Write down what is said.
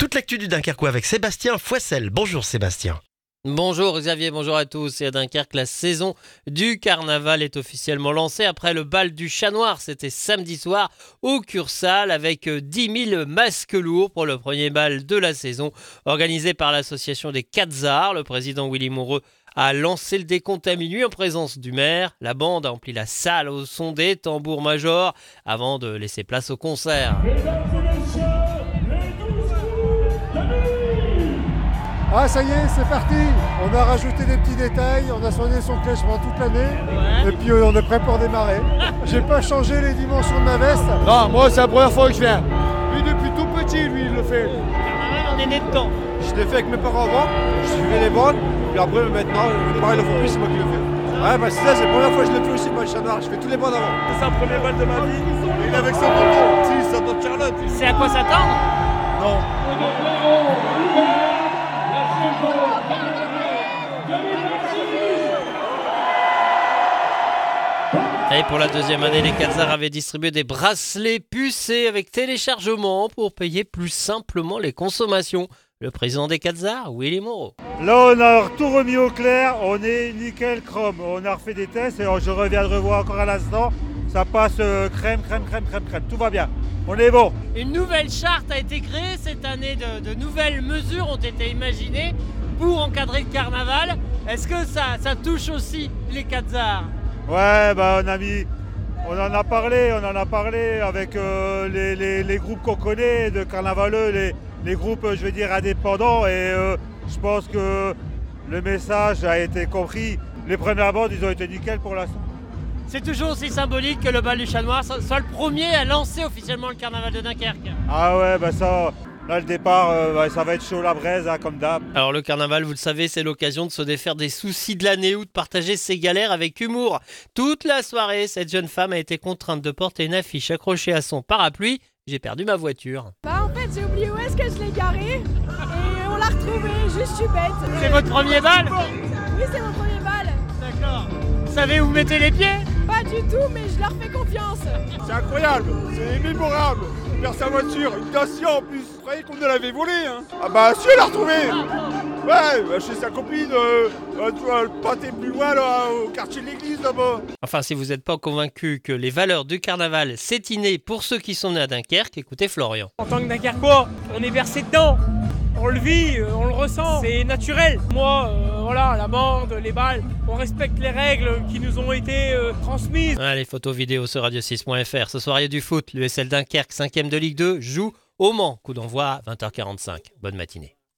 toute l'actu du Dunkerquois avec Sébastien Foissel. Bonjour Sébastien. Bonjour Xavier, bonjour à tous. Et à Dunkerque, la saison du carnaval est officiellement lancée après le bal du Chat Noir. C'était samedi soir au Cursal avec 10 000 masques lourds pour le premier bal de la saison organisé par l'association des Quatzars. Le président Willy Moreau a lancé le décompte à minuit en présence du maire. La bande a empli la salle au son des tambours majors avant de laisser place au concert. Ah ça y est, c'est parti. On a rajouté des petits détails, on a soigné son clèche pendant toute l'année. Et puis on est prêt pour démarrer. J'ai pas changé les dimensions de ma veste. Non, moi c'est la première fois que je viens. Lui depuis tout petit, lui il le fait. Carnaval, on est né dedans. Je l'ai fait avec mes parents avant, je suivais les bandes, puis après maintenant, mes parents ils le font plus, c'est moi qui le fais. Ouais bah c'est ça, c'est la première fois que je le fais aussi, moi le Chat Noir, je fais tous les bandes avant. C'est un premier bal de ma vie, il est avec son tonton. Si, c'est un tonton Charlotte. C'est à quoi s'attendre? Non. Et pour la deuxième année, les Quatzars avaient distribué des bracelets pucés avec téléchargement pour payer plus simplement les consommations. Le président des Quatzars, Willy Moreau. Là on a tout remis au clair, on est nickel chrome. On a refait des tests et je reviens de revoir encore à l'instant. Ça passe crème, tout va bien. On est bon. Une nouvelle charte a été créée cette année, de nouvelles mesures ont été imaginées pour encadrer le carnaval. Est-ce que ça touche aussi les Quatzars? Ouais, bah on en a parlé avec les groupes qu'on connaît de carnavaleux, les groupes, je veux dire, indépendants. Et je pense que le message a été compris. Les premières bandes, ils ont été nickel pour l'instant. C'est toujours aussi symbolique que le bal du Chat Noir soit le premier à lancer officiellement le carnaval de Dunkerque. Ah ouais, bah ça... Là, le départ, ça va être chaud la braise, hein, comme d'hab. Alors le carnaval, vous le savez, c'est l'occasion de se défaire des soucis de l'année ou de partager ses galères avec humour. Toute la soirée, cette jeune femme a été contrainte de porter une affiche accrochée à son parapluie. J'ai perdu ma voiture. En fait, j'ai oublié où est-ce que je l'ai garée et on l'a retrouvée, juste je suis bête. C'est votre premier bal? Oui, c'est mon premier bal. D'accord. Vous savez où vous mettez les pieds? Pas du tout, mais je leur fais confiance. C'est incroyable, c'est mémorable. Il perd sa voiture, une Dacia en plus. Vous croyez qu'on nous l'avait volée hein? Ah bah si, elle l'a retrouvée. Ouais, bah, chez sa copine, le pâté plus loin là, au quartier de l'église là-bas. Enfin, si vous n'êtes pas convaincu que les valeurs du carnaval, c'est inné pour ceux qui sont nés à Dunkerque, écoutez Florian. En tant que Dunkerquois, on est versé dedans. On le vit, on le ressent, c'est naturel. Moi, voilà, la bande, les balles, on respecte les règles qui nous ont été transmises. Les photos vidéo sur radio6.fr. Ce soir, il y a du foot. L'USL Dunkerque, 5e de Ligue 2, joue au Mans. Coup d'envoi à 20h45. Bonne matinée.